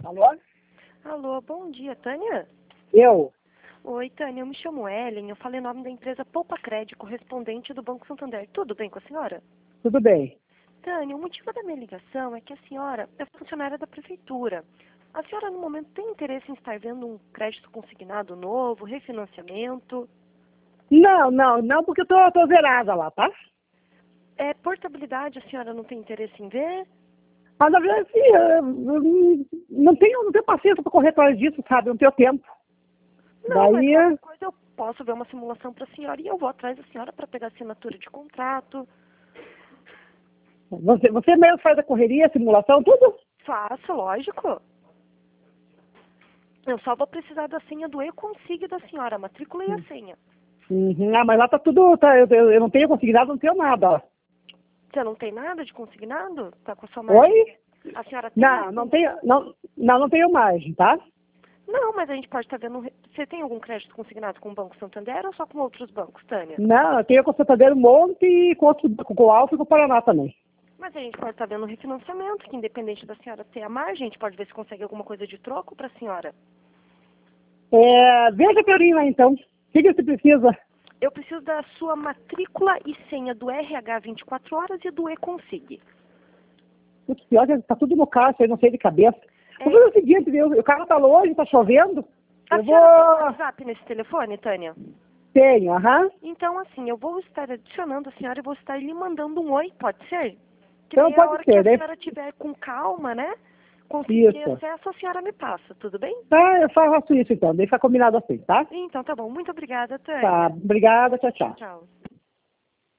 Alô? Alô, bom dia, Tânia? Eu? Oi, Tânia, eu me chamo Ellen, eu falei o nome da empresa Poupa Crédito, correspondente do Banco Santander. Tudo bem com a senhora? Tudo bem. Tânia, o motivo da minha ligação é que a senhora é funcionária da prefeitura. A senhora, no momento, tem interesse em estar vendo um crédito consignado novo, refinanciamento? Não, porque eu tô zerada lá, tá? Portabilidade, a senhora não tem interesse em ver? Mas na verdade, assim, eu não tenho paciência para correr atrás disso, sabe? Eu não tenho tempo. Não, mas Daí, qualquer coisa eu posso ver uma simulação para a senhora e eu vou atrás da senhora para pegar assinatura de contrato. você mesmo faz a correria, a simulação, tudo? Faço, lógico. Eu só vou precisar da senha do e-consig da senhora, a matrícula e a senha. Uhum. Ah, mas lá tá tudo, eu não tenho consignado, não tenho nada, ó. Você não tem nada de consignado? Tá com a sua Oi? margem? A senhora tem? Não tenho margem, tá? Não, mas a gente pode estar vendo... Você tem algum crédito consignado com o Banco Santander ou só com outros bancos, Tânia? Não, eu tenho com o Santander um monte e com o Alfa e com o Paraná também. Mas a gente pode estar vendo um refinanciamento, que independente da senhora ter a margem, a gente pode ver se consegue alguma coisa de troco para a senhora. Veja a Carolina, então. O que você precisa? Eu preciso da sua matrícula e senha do RH 24 horas e do e-consig. Putz, pior que tá tudo no caixa, eu não sei de cabeça. É. Vamos fazer o seguinte, viu? O carro tá longe, tá chovendo. A Eu senhora tem vou... WhatsApp nesse telefone, Tânia? Tenho, aham. Então, assim, eu vou estar adicionando a senhora e vou estar lhe mandando um oi, pode ser? Que Então daí a pode hora que ser, a né? senhora tiver com calma, né? Conseguir Isso. acesso, a senhora me passa, tudo bem? Tá, eu faço isso então, deixa combinado assim, tá? Então tá bom, muito obrigada, Tá, Tânia. obrigada, tchau, tchau. Tchau.